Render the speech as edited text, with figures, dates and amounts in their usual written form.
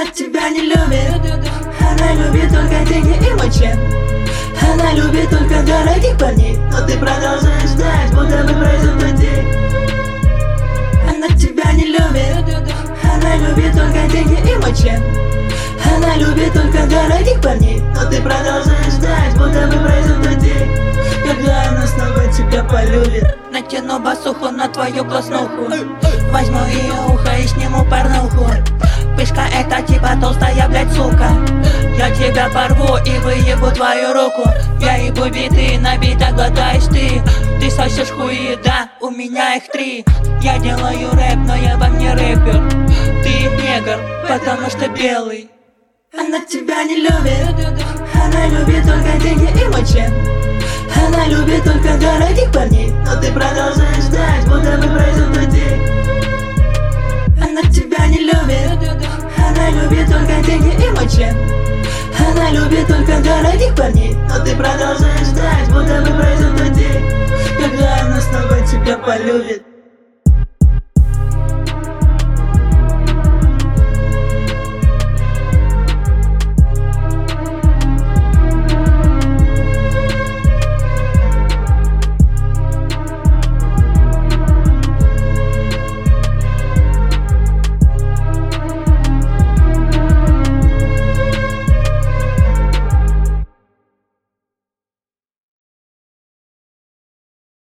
Она тебя не любит, она любит только деньги и мочи. Она любит только дорогих парней, но ты продолжаешь ждать, будто бы пройдет день. Она тебя не любит, она любит только деньги и мочи. Она любит только дорогих парней, но ты продолжаешь ждать, будто бы пройдет день, когда она снова тебя полюбит. Натяну басуху на твою класснуху, возьму ее ухо и сниму порнуху. Пышка это типа толстая, блядь, сука. Я тебя порву и выебу твою руку. Я ебу биты, набито глотаешь ты. Ты сосешь хуи, да, у меня их 3. Я делаю рэп, но я вам не рэпер. Ты негр, потому что белый. Она тебя не любит, она любит только деньги и мочи. Она любит только дорогих парней, но ты продолжаешь ждать, будто бы пройдет день. Она тебя не любит, она любит только деньги и мочи. Она любит только дорогих парней, но ты продолжаешь ждать, будто бы пройдет день, когда она снова тебя полюбит.